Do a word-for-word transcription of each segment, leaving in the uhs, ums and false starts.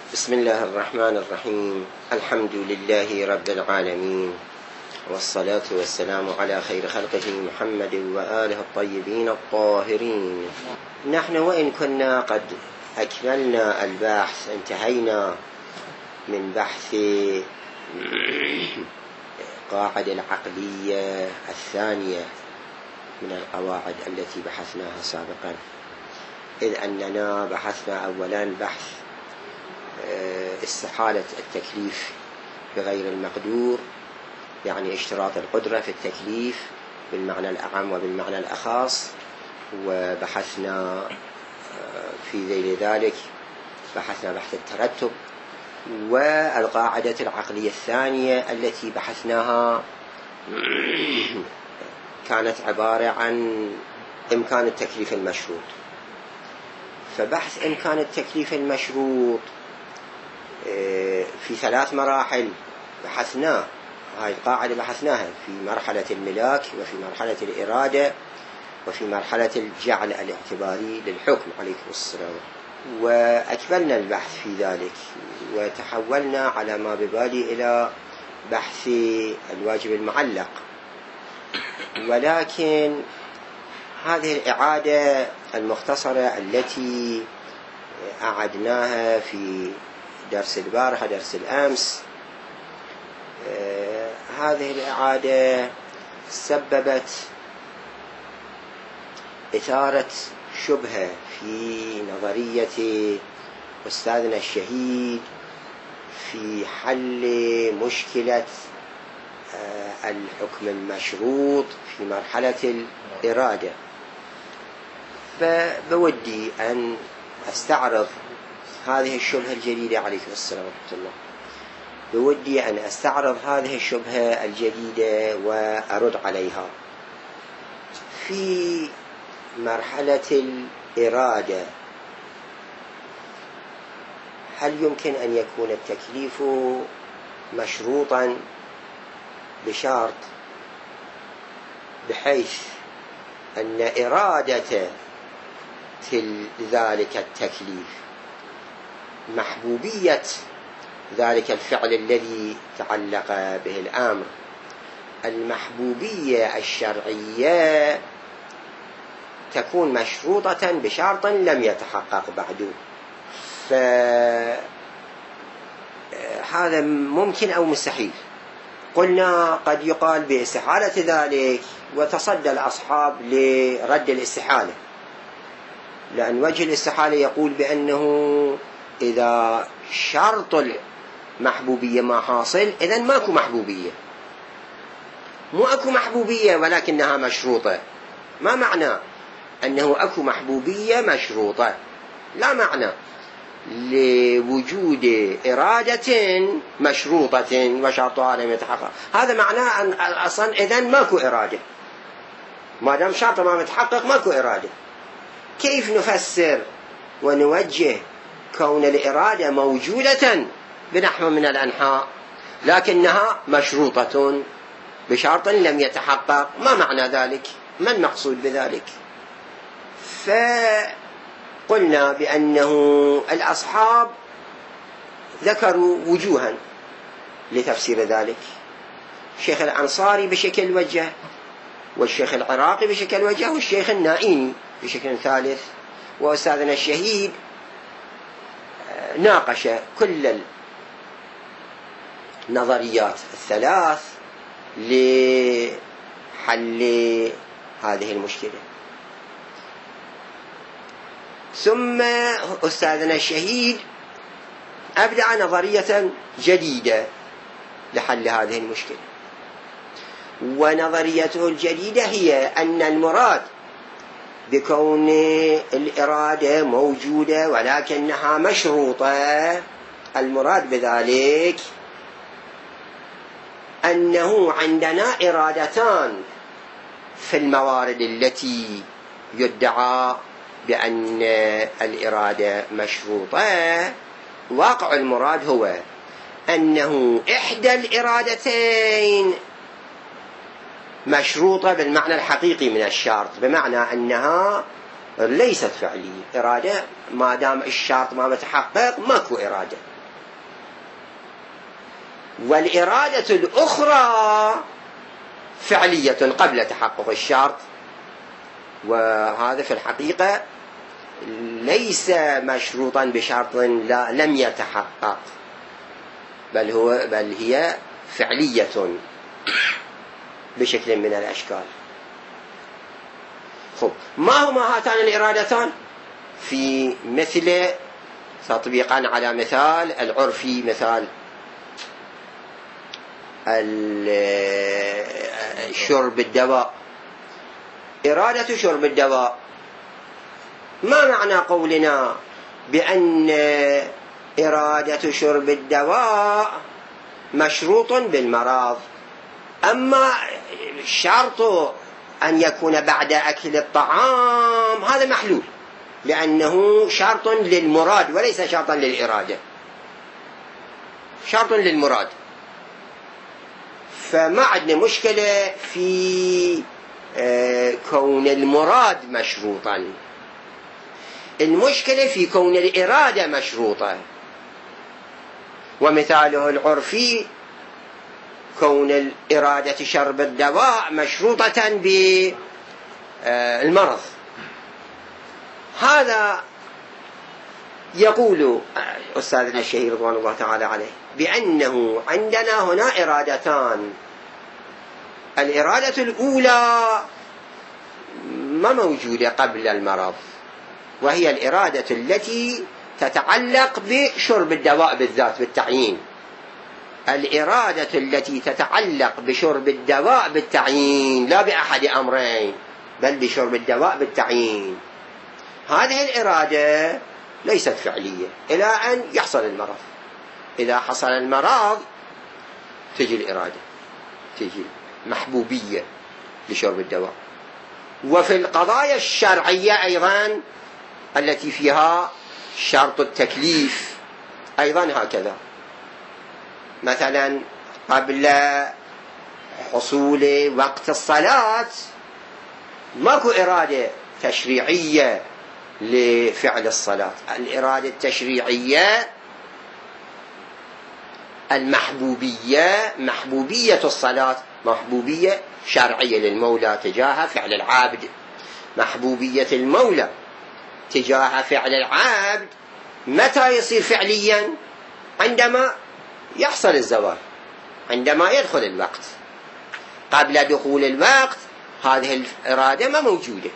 بسم الله الرحمن الرحيم. الحمد لله رب العالمين، والصلاة والسلام على خير خلقه محمد وآله الطيبين الطاهرين. نحن وإن كنا قد أكملنا البحث، انتهينا من بحث قاعدة العقلية الثانية من القواعد التي بحثناها سابقا، إذ أننا بحثنا أولا بحث استحالة التكليف بغير المقدور، يعني اشتراط القدرة في التكليف بالمعنى الأعم وبالمعنى الأخص، وبحثنا في ذيل ذلك بحثنا بحث الترتب. والقاعدة العقلية الثانية التي بحثناها كانت عبارة عن إمكان التكليف المشروط. فبحث إمكان التكليف المشروط في ثلاث مراحل بحثناه. هاي القاعدة بحثناها في مرحلة الملاك، وفي مرحلة الإرادة، وفي مرحلة الجعل الاعتباري للحكم عليكم السلام. وأكملنا البحث في ذلك، وتحولنا على ما ببالي إلى بحث الواجب المعلق. ولكن هذه الإعادة المختصرة التي أعدناها في درس البارحة درس الأمس، آه هذه الإعادة سببت إثارة شبهة في نظرية أستاذنا الشهيد في حل مشكلة آه الحكم المشروط في مرحلة الإرادة. فبودي أن أستعرض هذه الشبهة الجديدة عليكم السلام ورحمة الله. بودي أن أستعرض هذه الشبهة الجديدة وأرد عليها. في مرحلة الإرادة هل يمكن أن يكون التكليف مشروطا بشرط بحيث أن إرادة ذلك التكليف محبوبية ذلك الفعل الذي تعلق به الأمر، المحبوبية الشرعية تكون مشروطة بشرط لم يتحقق بعد؟ فهذا ممكن أو مستحيل. قلنا قد يقال باستحالة ذلك، وتصدى الأصحاب لرد الاستحالة، لأن وجه الاستحالة يقول بأنه إذا شرط المحبوبية ما حاصل إذن ماكو محبوبية. مو أكو محبوبية ولكنها مشروطة. ما معنى أنه أكو محبوبية مشروطة؟ لا معنى لوجود إرادة مشروطة وشرطها لم يتحقق. هذا معناه أن أصلا إذن ماكو إرادة، ما دام شرط ما متحقق ماكو إرادة. كيف نفسر ونوجه كون الإرادة موجودة بنحو من الأنحاء لكنها مشروطة بشرط لم يتحقق؟ ما معنى ذلك؟ ما المقصود بذلك؟ فقلنا بأنه الأصحاب ذكروا وجوها لتفسير ذلك. الشيخ الأنصاري بشكل وجه، والشيخ العراقي بشكل وجه، والشيخ النائيني بشكل ثالث، وأستاذنا الشهيد ناقش كل النظريات الثلاث لحل هذه المشكلة. ثم أستاذنا الشهيد أبدع نظرية جديدة لحل هذه المشكلة، ونظريته الجديدة هي أن المراد بكون الإرادة موجودة ولكنها مشروطة، المراد بذلك أنه عندنا إرادتان في الموارد التي يدعى بأن الإرادة مشروطة. واقع المراد هو أنه إحدى الإرادتين مشروطة بالمعنى الحقيقي من الشرط، بمعنى أنها ليست فعلية. إرادة ما دام الشرط ما متحقق ماكو إرادة. والإرادة الأخرى فعلية قبل تحقق الشرط، وهذا في الحقيقة ليس مشروطا بشرط لا لم يتحقق، بل هو بل هي فعلية بشكل من الأشكال. خب، ما هما هاتان الإرادتان؟ في مثل تطبيقا على مثال العرفي، مثال شرب الدواء. إرادة شرب الدواء، ما معنى قولنا بأن إرادة شرب الدواء مشروط بالمرض؟ أما شرط أن يكون بعد أكل الطعام هذا محلول، لأنه شرط للمراد وليس شرطا للإرادة، شرط للمراد. فما عندنا مشكلة في كون المراد مشروطا، المشكلة في كون الإرادة مشروطة. ومثاله العرفي كون الإرادة شرب الدواء مشروطة بالمرض. هذا يقول أستاذنا الشهير رضوان الله تعالى عليه بأنه عندنا هنا إرادتان. الإرادة الأولى ما موجودة قبل المرض، وهي الإرادة التي تتعلق بشرب الدواء بالذات بالتعيين. الإرادة التي تتعلق بشرب الدواء بالتعيين، لا بأحد أمرين، بل بشرب الدواء بالتعيين. هذه الإرادة ليست فعلية إلى أن يحصل المرض. إذا حصل المرض تجي الإرادة، تجي محبوبية لشرب الدواء. وفي القضايا الشرعية أيضا التي فيها شرط التكليف أيضا هكذا. مثلا قبل حصول وقت الصلاة ماكو إرادة تشريعية لفعل الصلاة. الإرادة التشريعية المحبوبية، محبوبية الصلاة محبوبية شرعية للمولى تجاه فعل العابد. محبوبية المولى تجاه فعل العابد متى يصير فعليا؟ عندما يحصل الزوال، عندما يدخل الوقت. قبل دخول الوقت هذه الإرادة ما موجودة.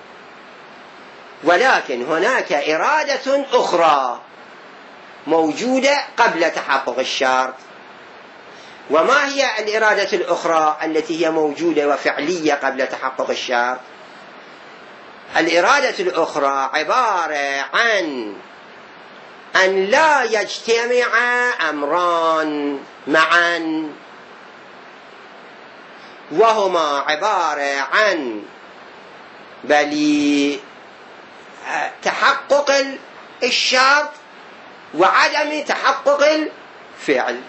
ولكن هناك إرادة أخرى موجودة قبل تحقق الشرط. وما هي الإرادة الأخرى التي هي موجودة وفعلية قبل تحقق الشرط؟ الإرادة الأخرى عبارة عن أن لا يجتمع أمران معا، وهما عبارة عن بل تحقق الشرط وعدم تحقق الفعل،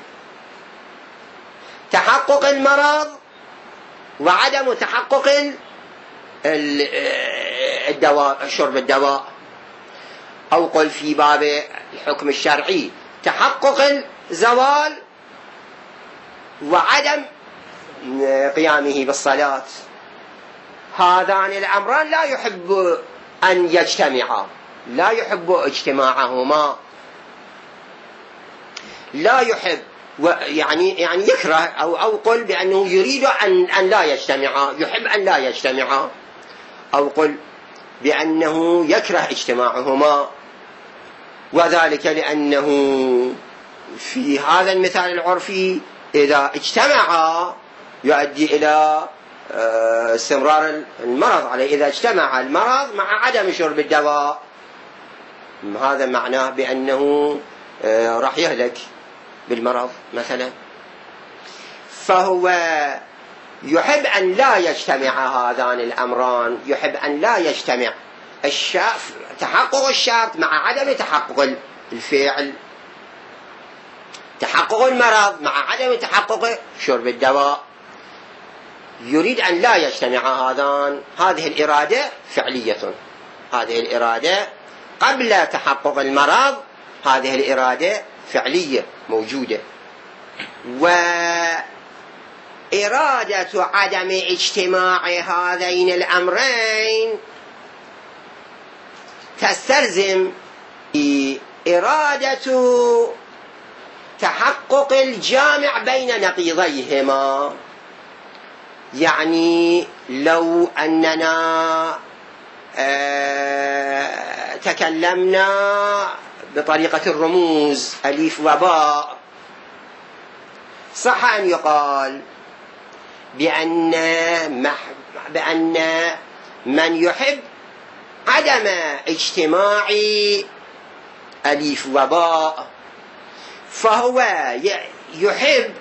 تحقق المرض وعدم تحقق الدواء، شرب الدواء. أو قل في باب الحكم الشرعي تحقق الزوال وعدم قيامه بالصلاة. هذان الأمران لا يحب أن يجتمعا، لا يحب اجتماعهما، لا يحب يعني يعني يكره أو أو قل بأنه يريد أن أن لا يجتمعا، يحب أن لا يجتمعا، أو قل بأنه يكره اجتماعهما. وذلك لأنه في هذا المثال العرفي إذا اجتمعا يؤدي إلى استمرار المرض عليه. إذا اجتمع المرض مع عدم شرب الدواء هذا معناه بأنه راح يهلك بالمرض مثلا. فهو يحب أن لا يجتمع هذان الأمران، يحب أن لا يجتمع الشرط، تحقق الشرط مع عدم تحقق الفعل، تحقق المرض مع عدم تحقق شرب الدواء. يريد أن لا يجتمع هذان. هذه الإرادة فعلية، هذه الإرادة قبل تحقق المرض، هذه الإرادة فعلية موجودة. وإرادة عدم اجتماع هذين الأمرين تستلزم إرادة تحقق الجامع بين نقيضيهما. يعني لو أننا آه تكلمنا بطريقة الرموز ألف وباء، صح أن يقال بأن, بأن من يحب عدم اجتماع ألف وباء فهو يحب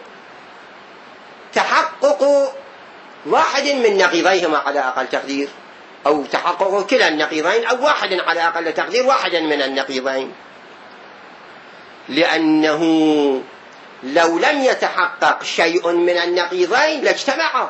تحقق واحد من نقيضيهما على أقل تقدير، أو تحقق كلا النقيضين، أو واحد على أقل تقدير واحدا من النقيضين، لأنه لو لم يتحقق شيء من النقيضين لاجتمعا.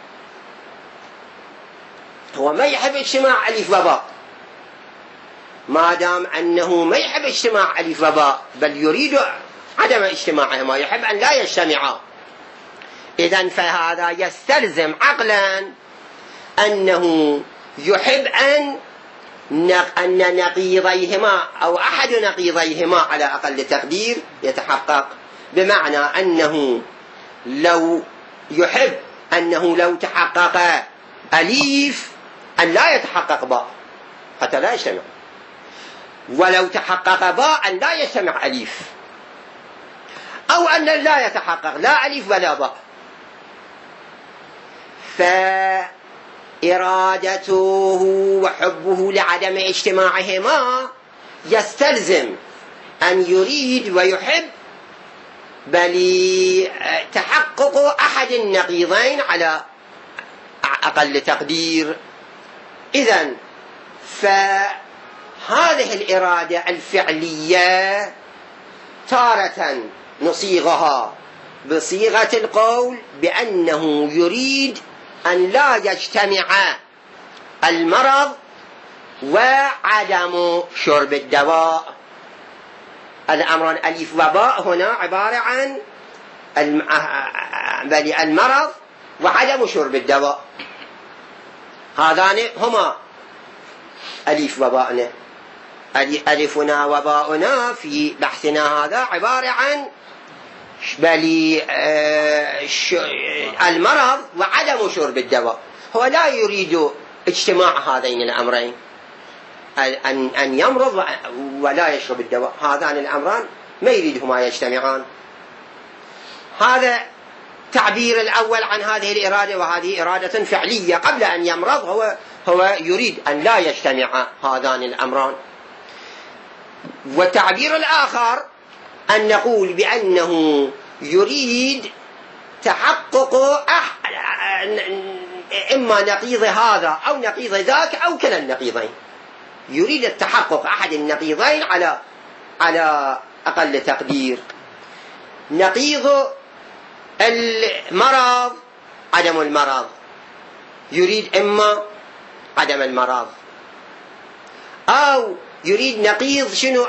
هو ما يحب اجتماع ألف وباء، ما دام أنه ما يحب اجتماع ألف وباء بل يريد عدم اجتماعهما، يحب أن لا يجتمعا، إذن فهذا يستلزم عقلا أنه يحب أن أن نقيضيهما أو أحد نقيضيهما على أقل تقدير يتحقق، بمعنى أنه لو يحب أنه لو تحقق أليف أن لا يتحقق باء حتى لا يجتمع، ولو تحقق باء أن لا يجتمع أليف، أو أن لا يتحقق لا أليف ولا باء. فإرادته وحبه لعدم اجتماعهما يستلزم أن يريد ويحب بل تحقق أحد النقيضين على أقل تقدير. إذن فهذه الإرادة الفعلية تارة نصيغها بصيغة القول بأنه يريد أن لا يجتمع المرض وعدم شرب الدواء. الأمران ألف وباء هنا عبارة عن المرض وعدم شرب الدواء، هذان هما ألف وباءنا. ألفنا وباؤنا في بحثنا هذا عبارة عن بل المرض وعدم شرب الدواء. هو لا يريد اجتماع هذين الأمرين، أن يمرض ولا يشرب الدواء، هذان الأمران ما يريدهما يجتمعان. هذا تعبير الأول عن هذه الإرادة، وهذه إرادة فعلية قبل أن يمرض هو هو يريد أن لا يجتمع هذان الأمران. والتعبير الآخر أن نقول بأنه يريد تحقق إما نقيض هذا أو نقيض ذاك أو كلا النقيضين، يريد التحقق أحد النقيضين على على أقل تقدير. نقيض المرض عدم المرض، يريد إما عدم المرض، أو يريد نقيض شنو،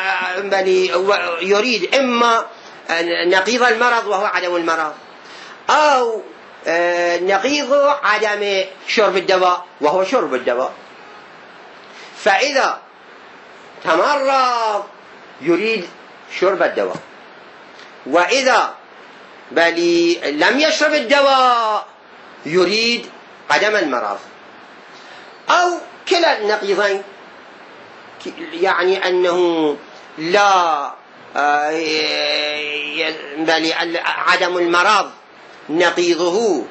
يريد إما نقيض المرض وهو عدم المرض، أو نقيض عدم شرب الدواء وهو شرب الدواء. فإذا تمرض يريد شرب الدواء، وإذا بل لم يشرب الدواء يريد عدم المرض، أو كلا النقيضين، يعني أنه لا بل عدم المرض نقيضه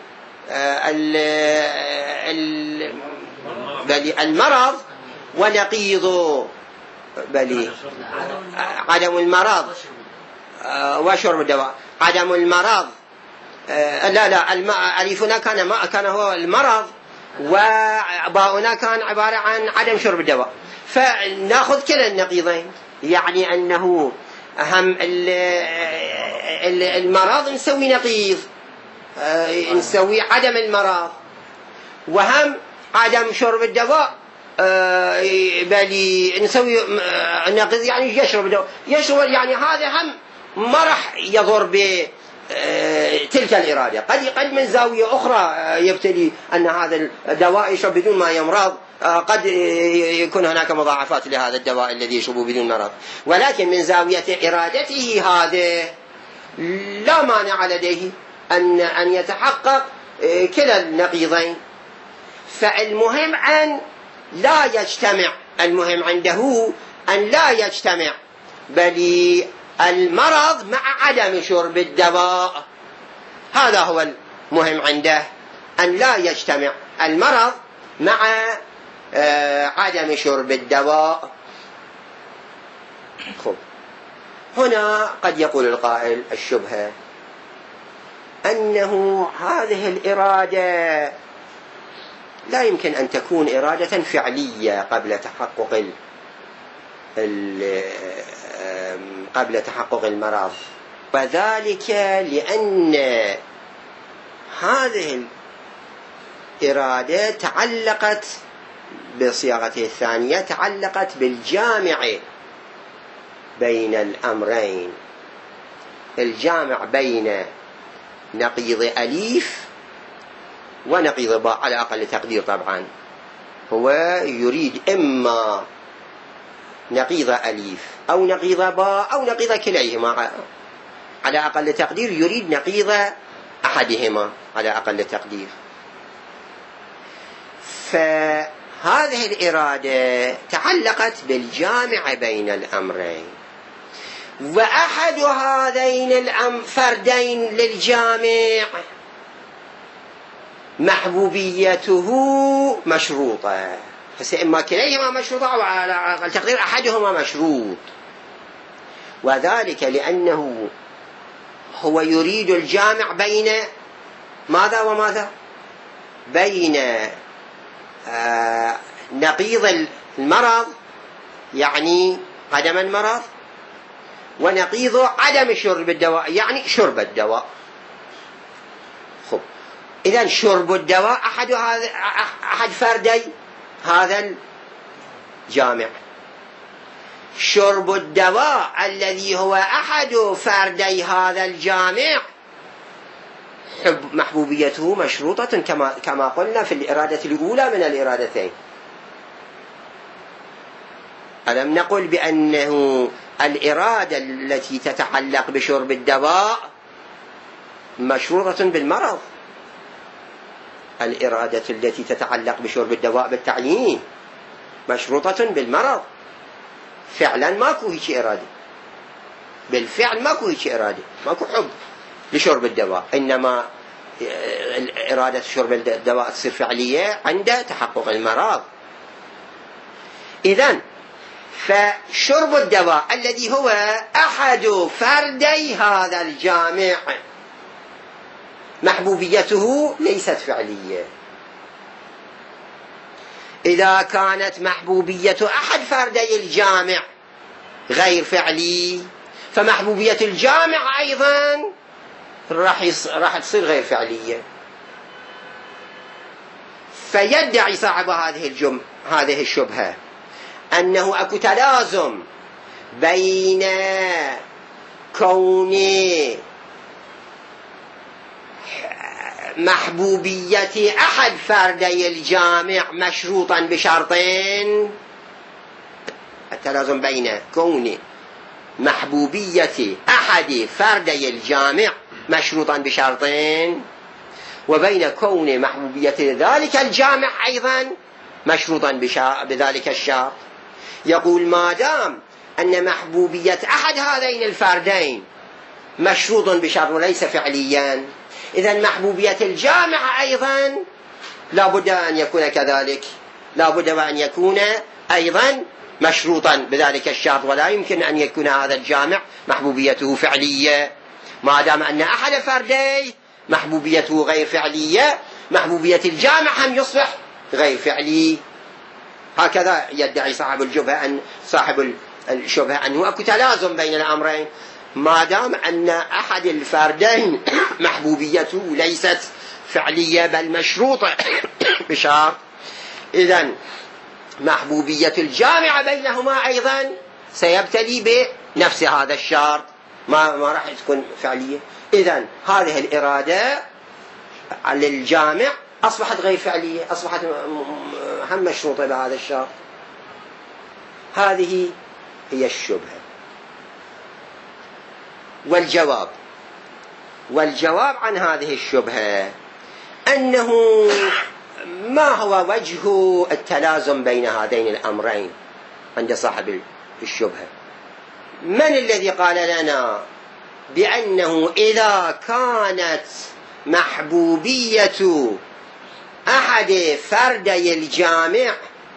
بل المرض، ونقيض بل عدم المرض وشرب الدواء. عدم المرض لا لا ألفنا كان ما كان هو المرض، وباؤنا كان عبارة عن عدم شرب الدواء، فنأخذ كلا النقيضين، يعني أنه هم المرض نسوي نقيض، نسوي عدم المرض، وهم عدم شرب الدواء بل نسوي نقيض يعني يشرب الدواء. يشرب يعني هذا هم ما راح يضر تلك الإرادة. قد قد من زاوية أخرى يبتلي أن هذا الدواء يشرب بدون ما يمرض، قد يكون هناك مضاعفات لهذا الدواء الذي يشربه بدون مرض، ولكن من زاوية إرادته هذا لا مانع لديه أن أن يتحقق كلا النقيضين. فالمهم أن لا يجتمع، المهم عنده أن لا يجتمع بل المرض مع عدم شرب الدواء، هذا هو المهم عنده، أن لا يجتمع المرض مع عدم شرب الدواء. خب. هنا قد يقول القائل الشبهة أنه هذه الإرادة لا يمكن أن تكون إرادة فعلية قبل تحقق قبل تحقق المرض، وذلك لأن هذه الإرادة تعلقت بصياغته الثانية، تعلقت بالجامع بين الأمرين، الجامع بين نقيض أليف ونقيض باء على أقل تقدير. طبعا هو يريد إما نقيض أليف أو نقيض باء أو نقيض كليهما، على أقل تقدير يريد نقيض أحدهما على أقل تقدير. فهذه الإرادة تعلقت بالجامع بين الأمرين، وأحد هذين الفردين للجامع محبوبيته مشروطة، فإما كليهما مشروطة أو على أقل تقدير أحدهما مشروط، وذلك لأنه هو يريد الجامع بين ماذا وماذا؟ بين آه نقيض المرض يعني عدم المرض، ونقيض عدم شرب الدواء يعني شرب الدواء. خب، إذن شرب الدواء أحد هذا أحد فردي هذا الجامع، شرب الدواء الذي هو أحد فردي هذا الجامع محبوبيته مشروطة كما كما قلنا في الإرادة الأولى من الإرادتين. ألم نقل بأنه الإرادة التي تتعلق بشرب الدواء مشروطة بالمرض، الإرادة التي تتعلق بشرب الدواء بالتعيين مشروطة بالمرض. فعلا ماكو هيك إرادة، بالفعل ماكو هيك إرادة، ماكو حب لشرب الدواء، إنما إرادة شرب الدواء تصير فعلية عند تحقق المرض. إذن فشرب الدواء الذي هو أحد فردي هذا الجامع محبوبيته ليست فعلية. إذا كانت محبوبية أحد فردي الجامع غير فعلي، فمحبوبية الجامع أيضا راح راح تصير غير فعلية. فيدعي صاحب هذه الجم هذه الشبهة أنه أكو تلازم بين كون محبوبية أحد فردي الجامع مشروطا بشرطين، التلازم بين كون محبوبية أحد فردي الجامع مشروطا بشرطين وبين كون محبوبية ذلك الجامع أيضا مشروطا بذلك الشرط. يقول ما دام أن محبوبية أحد هذين الفردين مشروط بشرط وليس فعليا، إذن محبوبية الجامع أيضا لا بد أن يكون كذلك، لا بد أن يكون أيضا مشروطا بذلك الشرط، ولا يمكن أن يكون هذا الجامع محبوبيته فعلية. ما دام أن أحد فردي محبوبيته غير فعلية، محبوبية الجامع هم يصبح غير فعلي. هكذا يدعي صاحب الشبهة أن صاحب الشبهة أنه أكو تلازم بين الأمرين، ما دام أن أحد الفردين محبوبيته ليست فعلية بل مشروطة بشرط، إذن محبوبية الجامع بينهما أيضا سيبتلي بنفس هذا الشرط، ما ما راح تكون فعلية. إذن هذه الإرادة للجامع أصبحت غير فعلية، أصبحت هم مشروطة بهذا الشرط. هذه هي الشبهة. والجواب والجواب عن هذه الشبهة أنه ما هو وجه التلازم بين هذين الأمرين عند صاحب الشبهة؟ من الذي قال لنا بأنه إذا كانت محبوبية أحد فردي الجامع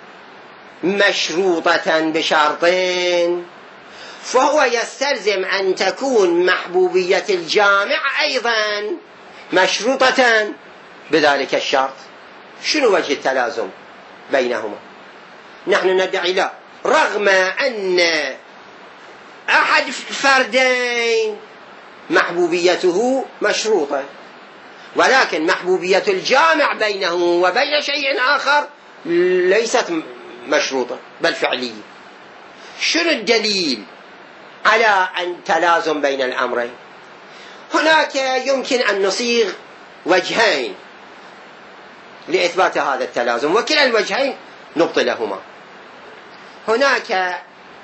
مشروطة بشرطين فهو يستلزم أن تكون محبوبية الجامع أيضا مشروطة بذلك الشرط؟ شنو وجه التلازم بينهما؟ نحن ندعي لا، رغم أن أحد فردين محبوبيته مشروطة، ولكن محبوبية الجامع بينه وبين شيء آخر ليست مشروطة بل فعلية. شنو الدليل على أن تلازم بين الأمرين؟ هناك يمكن أن نصيغ وجهين لإثبات هذا التلازم، وكلا الوجهين نبطلهما. هناك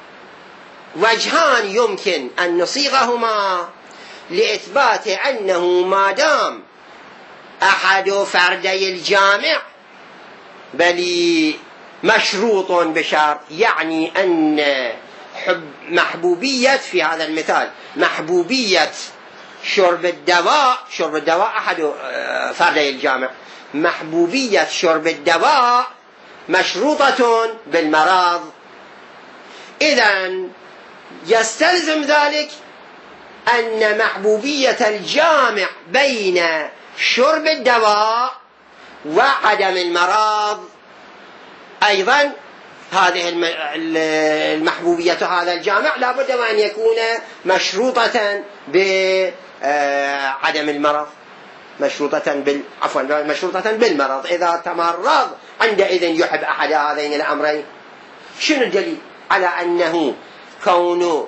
وجهان يمكن أن نصيغهما لإثبات أنه ما دام أحد فردي الجامع بل مشروط بشرط، يعني أن محبوبية في هذا المثال محبوبية شرب الدواء شرب الدواء أحد فردي الجامع محبوبية شرب الدواء مشروطة بالمرض. إذن يستلزم ذلك أن محبوبية الجامع بين شرب الدواء وعدم المرض أيضا هذه المحبوبية هذا الجامع لابد أن يكون مشروطة بعدم المرض، مشروطة بال عفوا مشروطة بالمرض. إذا تمرض عندئذ يحب أحد هذين الأمرين. شنو الدليل على أنه كون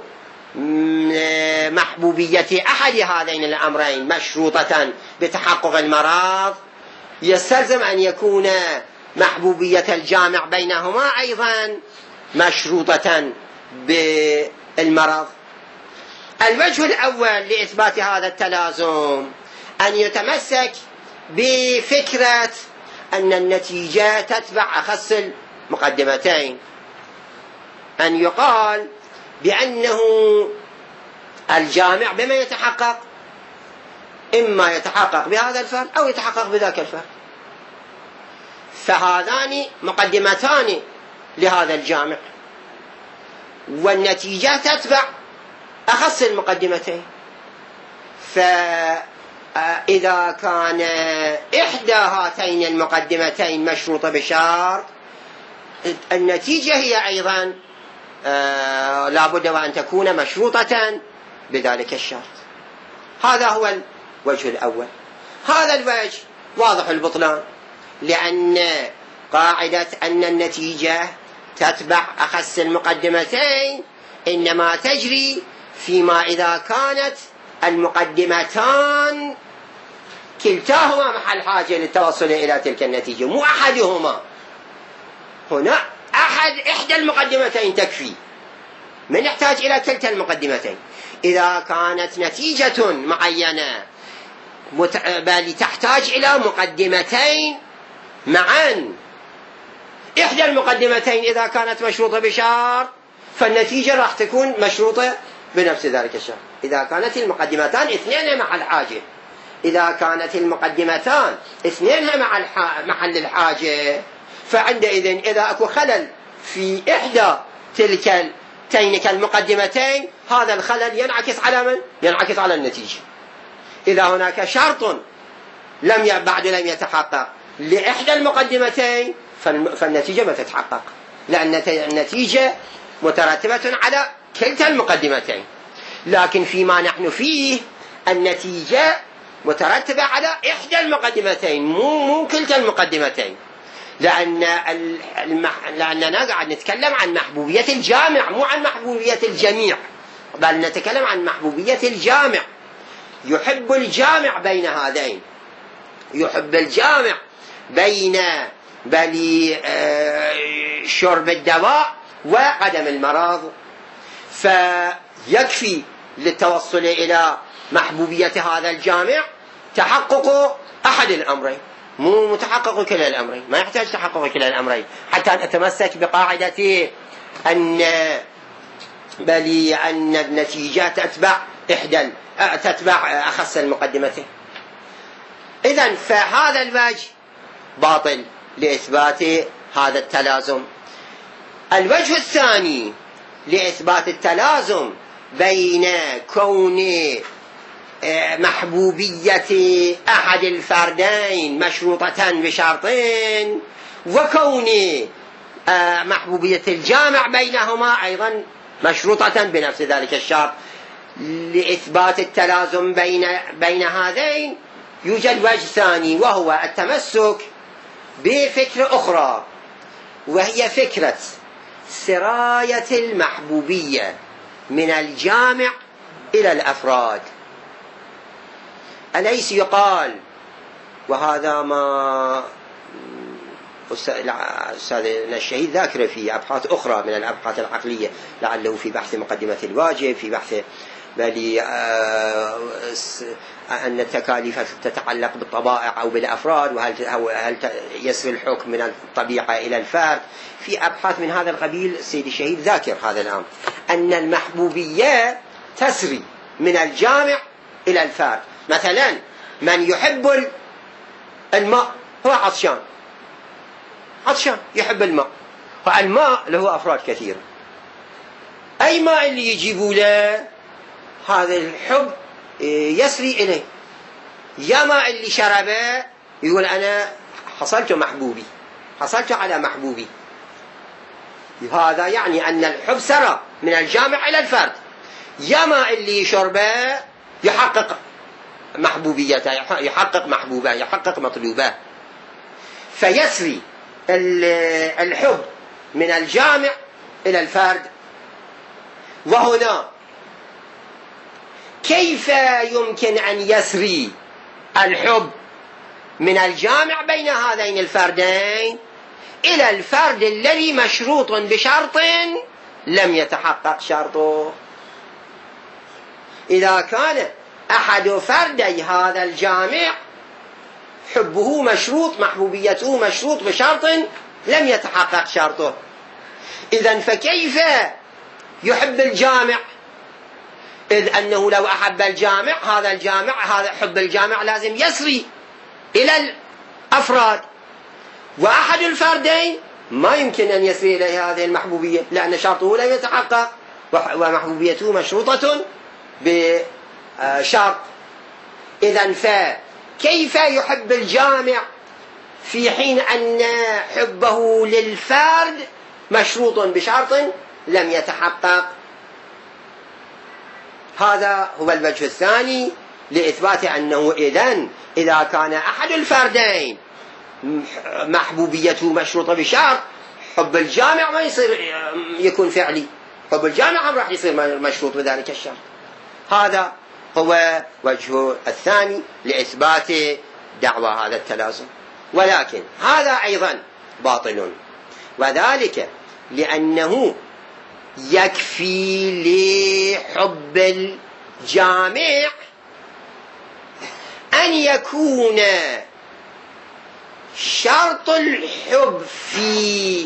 محبوبية أحد هذين الأمرين مشروطة بتحقق المرض يستلزم أن يكون محبوبية الجامع بينهما أيضا مشروطة بالمرض؟ الوجه الأول لإثبات هذا التلازم أن يتمسك بفكرة أن النتيجة تتبع أخص المقدمتين، أن يقال بأنه الجامع بما يتحقق إما يتحقق بهذا الفرد أو يتحقق بذاك الفرد، فهذان مقدمتان لهذا الجامع، والنتيجة تتبع أخص المقدمتين. فإذا كان إحدى هاتين المقدمتين مشروطة بشرط النتيجة هي أيضا آه لابد وأن تكون مشروطة بذلك الشرط. هذا هو الوجه الأول. هذا الوجه واضح البطلان، لأن قاعدة أن النتيجة تتبع أخص المقدمتين إنما تجري فيما إذا كانت المقدمتان كلتاهما محل حاجة للتوصل إلى تلك النتيجة، مو أحدهما. هنا أحد إحدى المقدمتين تكفي، من يحتاج إلى كلتا المقدمتين. إذا كانت نتيجة معينة بل تحتاج إلى مقدمتين معا، إحدى المقدمتين إذا كانت مشروطة بشرط فالنتيجة راح تكون مشروطة بنفس ذلك الشرط. إذا كانت المقدمتان اثنين محل حاجة إذا كانت المقدمتان اثنين محل الحاجة فعندئذ إذا أكو خلل في إحدى تلك تلك المقدمتين هذا الخلل ينعكس على من؟ ينعكس على النتيجة. إذا هناك شرط لم بعد لم يتحقق لإحدى المقدمتين فالنتيجة ما تتحقق، لأن النتيجة مترتبة على كلتا المقدمتين. لكن فيما نحن فيه النتيجة مترتبة على إحدى المقدمتين مو مو كلتا المقدمتين، لأن المح... لأننا قاعد نتكلم عن محبوبية الجامع مو عن محبوبية الجميع. بل نتكلم عن محبوبية الجامع. يحب الجامع بين هذين، يحب الجامع بين بل شرب الدواء وعدم المرض، فيكفي للتوصل إلى محبوبية هذا الجامع تحقق أحد الأمرين، مو متحقق كلا الأمرين، ما يحتاج تحقق كلا الأمرين حتى نتمسك بقاعدة أن بل أن النتيجة تتبع إحدى تتبع أخص المقدمتين. إذن فهذا الوجه باطل لإثبات هذا التلازم. الوجه الثاني لإثبات التلازم بين كون محبوبية أحد الفردين مشروطة بشرطين وكون محبوبية الجامع بينهما أيضا مشروطة بنفس ذلك الشرط. لإثبات التلازم بين بين هذين يوجد وجه ثاني، وهو التمسك بفكرة أخرى، وهي فكرة سراية المحبوبية من الجامع إلى الأفراد. أليس يقال، وهذا ما أستاذنا الشهيد ذاكر في أبحاث أخرى من الأبحاث العقلية، لعله في بحث مقدمة الواجب، في بحث بل أن التكاليف تتعلق بالطبائع أو بالأفراد، وهل يسري الحكم من الطبيعة إلى الفرد. في أبحاث من هذا القبيل السيد الشهيد ذاكر هذا الأمر، أن المحبوبية تسري من الجامع إلى الفرد. مثلا من يحب الماء هو عطشان، عطشان يحب الماء، والماء له أفراد كثيرة، أي ماء اللي يجيبوا له هذا الحب يسري إليه. يا ماء اللي شربه يقول أنا حصلت محبوبي، حصلت على محبوبي. هذا يعني أن الحب سرى من الجامع إلى الفرد. يا ماء اللي شربه يحقق محبوبيته، يحقق محبوبه، يحقق مطلوبه، فيسري الحب من الجامع إلى الفرد. وهنا كيف يمكن أن يسري الحب من الجامع بين هذين الفردين إلى الفرد الذي مشروط بشرط لم يتحقق شرطه؟ إذا كان أحد فردي هذا الجامع حبه مشروط، محبوبيته مشروط بشرط لم يتحقق شرطه، إذن فكيف يحب الجامع؟ إذ أنه لو أحب الجامع، هذا الجامع هذا حب الجامع لازم يسري إلى الأفراد، وأحد الفردين ما يمكن أن يسري إليه هذه المحبوبية لأن شرطه لم يتحقق، ومحبوبيته مشروطة بشرط. إذن فكيف يحب الجامع في حين أن حبه للفرد مشروط بشرط لم يتحقق؟ هذا هو الوجه الثاني لإثبات أنه إذن إذا كان أحد الفردين محبوبيته مشروطة بشرط، حب الجامع ما يصير يكون فعلي، حب الجامع هم راح يصير مشروط بذلك الشرط. هذا هو وجه الثاني لإثبات دعوى هذا التلازم. ولكن هذا أيضا باطل، وذلك لأنه يكفي لحب الجامع أن يكون شرط الحب في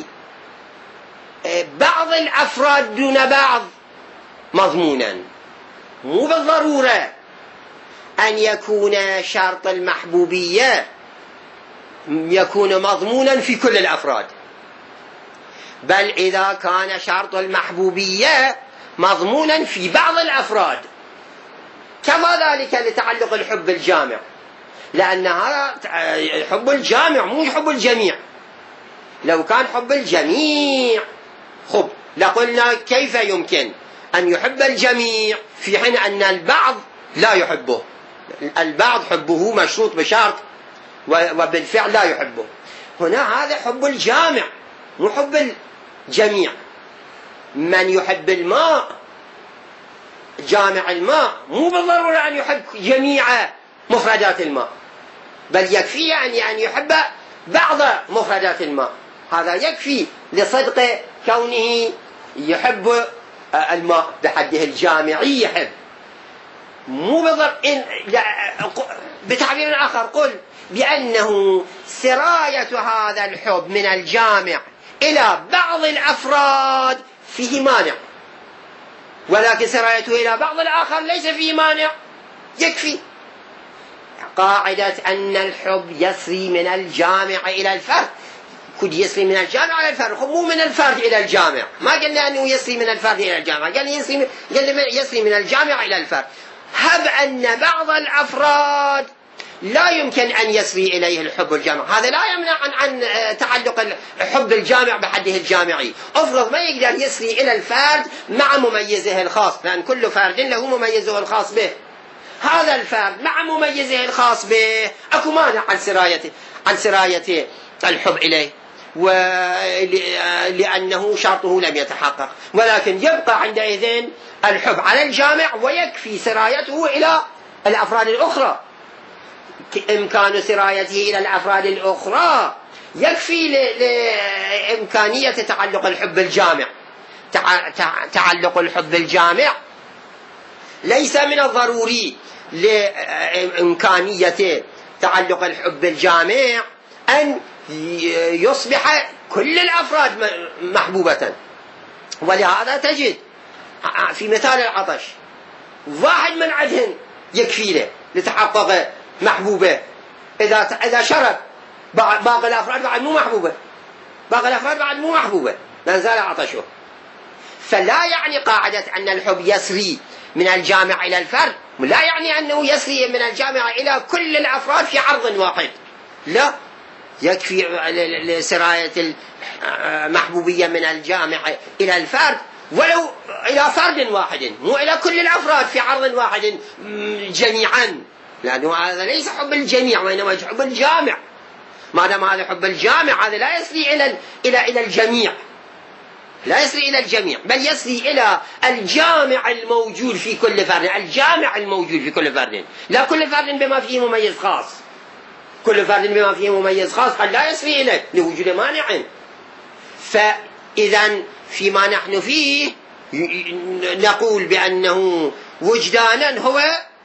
بعض الأفراد دون بعض مضمونا، مو بالضرورة أن يكون شرط المحبوبية يكون مضمونا في كل الأفراد، بل إذا كان شرط المحبوبية مضمونا في بعض الأفراد كما ذلك لتعلق الحب الجامع، لأن هذا حب الجامع مو حب الجميع. لو كان حب الجميع خب لقلنا كيف يمكن أن يحب الجميع في حين أن البعض لا يحبه، البعض حبه مشروط بشرط وبالفعل لا يحبه. هنا هذا حب الجامع مو حب الجميع. من يحب الماء جامع الماء مو بالضرورة أن يحب جميع مفردات الماء، بل يكفي يعني أن يحب بعض مفردات الماء. هذا يكفي لصدق كونه يحب الماء بحده الجامعي يحب، مو بالضرورة. بتعبير آخر قل بأنه سراية هذا الحب من الجامع إلى بعض الأفراد فيه مانع، ولكن سرايته إلى بعض الآخر ليس فيه مانع، يكفي. قاعدة أن الحب يسري من الجامع إلى الفرد، كد يسري من الجامع إلى الفرد، مو من الفرد إلى الجامع. ما قلنا أنه يسري من الفرد إلى الجامع، قال يسري من, يسري من الجامع إلى الفرد. هب أن بعض الأفراد لا يمكن أن يسري إليه الحب الجامع، هذا لا يمنع عن, عن تعلق الحب الجامع بحده الجامعي. افرض ما يقدر يسري إلى الفرد مع مميزه الخاص، لأن كل فرد له مميزه الخاص به، هذا الفرد مع مميزه الخاص به أكو مانع عن سرايته عن سراية الحب إليه، ولأنه شرطه لم يتحقق. ولكن يبقى عندئذ الحب على الجامع ويكفي سرايته إلى الأفراد الأخرى. إمكان سرايته إلى الأفراد الأخرى يكفي لإمكانية تعلق الحب الجامع. تعلق الحب الجامع ليس من الضروري لإمكانية تعلق الحب الجامع أن يصبح كل الأفراد محبوبة. ولهذا تجد في مثال العطش واحد من عدهن يكفي له لتحقق محبوبة، إذا إذا شرب باقي الأفراد بعد مو محبوبة، باقي الأفراد بعد مو محبوبة لأن زال عطشه. فلا يعني قاعدة أن الحب يسري من الجامع إلى الفرد لا يعني أنه يسري من الجامع إلى كل الأفراد في عرض واحد، لا، يكفي لسراية المحبوبية من الجامع إلى الفرد ولو إلى فرد واحد، مو إلى كل الأفراد في عرض واحد جميعا، لأنه هذا ليس حب الجميع وإنما حب الجامع. ما دام هذا حب الجامع هذا لا يسري إلى إلى إلى الجميع، لا يسري إلى الجميع، بل يسري إلى الجامع الموجود في كل فرد، الجامع الموجود في كل فرد، لا كل فرد بما فيه مميز خاص، كل فرد بما فيه مميز خاص قد لا يسري إليه لوجود مانع. فإذا فيما نحن فيه نقول بأنه وجدانا هو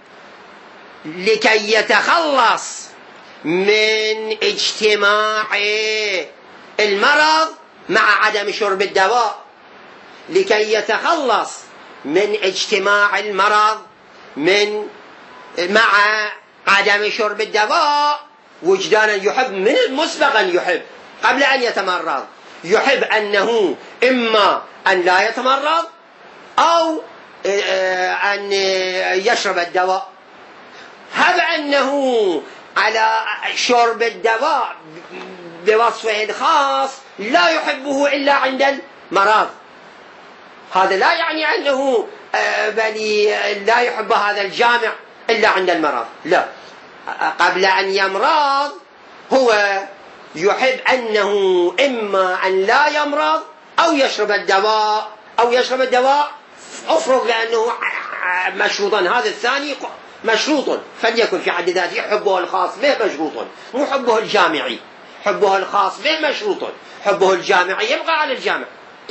لكي يتخلص من اجتماع المرض مع عدم شرب الدواء، لكي يتخلص من اجتماع المرض من مع عدم شرب الدواء وجدانا يحب من مسبقا، يحب قبل أن يتمرض، يحب أنه إما أن لا يتمرض أو أن يشرب الدواء. هب أنه على شرب الدواء بوصفه الخاص لا يحبه إلا عند المرض، هذا لا يعني أنه بل لا يحب هذا الجامع إلا عند المرض، لا، قبل أن يمرض هو يحب أنه إما أن لا يمرض أو يشرب الدواء أو يشرب الدواء أفرض لأنه مشروطا، هذا الثاني مشروط فليكن في حد ذاته حبه الخاص به مشروط، مو حبه الجامعي، حبه الخاص به مشروط، حبه الجامعي يبقى على الجامع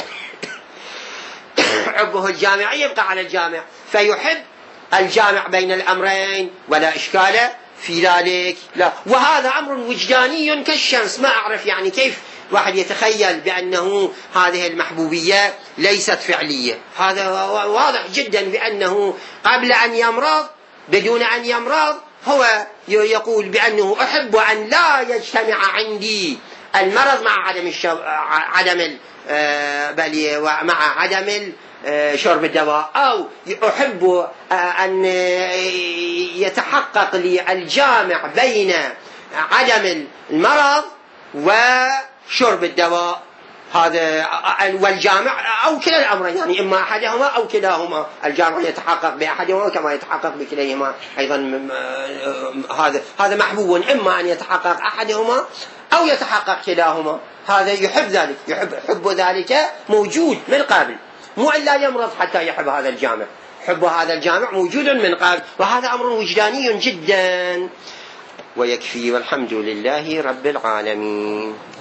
حبه الجامعي يبقى على الجامع، فيحب الجامع بين الأمرين ولا إشكال في ذلك، لا. وهذا أمر وجداني كالشمس، ما أعرف يعني كيف واحد يتخيل بأنه هذه المحبوبية ليست فعلية. هذا واضح جدا بأنه قبل أن يمرض بدون أن يمرض هو يقول بأنه أحب أن لا يجتمع عندي المرض مع عدم الشو... عدم بل مع عدم شرب الدواء، أو أحب أن يتحقق لي الجامع بين عدم المرض وشرب الدواء، هذا والجامع أو كلا الأمرين، يعني إما أحدهما أو كلاهما، الجامع يتحقق بأحدهما كما يتحقق بكليهما أيضا. هذا هذا محبوب، إما أن يتحقق أحدهما أو يتحقق كلاهما، هذا يحب ذلك، يحب حب ذلك موجود من قبل، مو إلا يمرض حتى يحب هذا الجامع، حب هذا الجامع موجود من قبل، وهذا أمر وجداني جدا ويكفي، والحمد لله رب العالمين.